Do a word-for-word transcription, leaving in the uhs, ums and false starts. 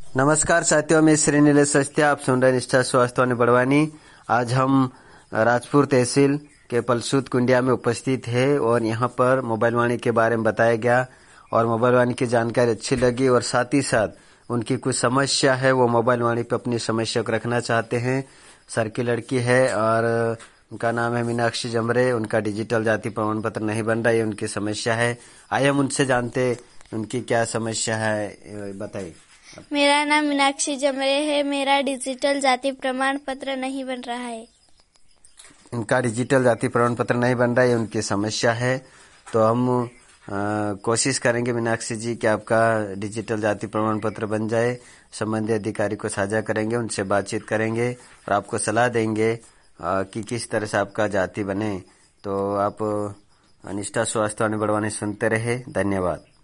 नमस्कार साथियों, मैं श्री नीलेश सस्ते, आप सुन रहे निष्ठा स्वास्थ्य वाणी बड़वानी। आज हम राजपुर तहसील के पलसूत कुंडिया में उपस्थित है और यहाँ पर मोबाइल वाणी के बारे में बताया गया और मोबाइल वाणी की जानकारी अच्छी लगी और साथ ही साथ उनकी कुछ समस्या है, वो मोबाइल वाणी पे अपनी समस्या को रखना चाहते हैं। सर की लड़की है और उनका नाम है मीनाक्षी जमरे। उनका डिजिटल जाति प्रमाण पत्र नहीं बन रहा, ये उनकी समस्या है। आइए हम उनसे जानते उनकी क्या समस्या है, बताइए। मेरा नाम मीनाक्षी जमरे है। मेरा डिजिटल जाति प्रमाण पत्र नहीं बन रहा है। इनका डिजिटल जाति प्रमाण पत्र नहीं बन रहा है, ये उनकी समस्या है। तो हम आ, कोशिश करेंगे मीनाक्षी जी कि आपका डिजिटल जाति प्रमाण पत्र बन जाए। संबंधित अधिकारी को साझा करेंगे, उनसे बातचीत करेंगे और आपको सलाह देंगे आ, कि किस तरह से आपका जाति बने। तो आप निष्ठा स्वास्थ्य वाणी बड़वानी सुनते रहे। धन्यवाद।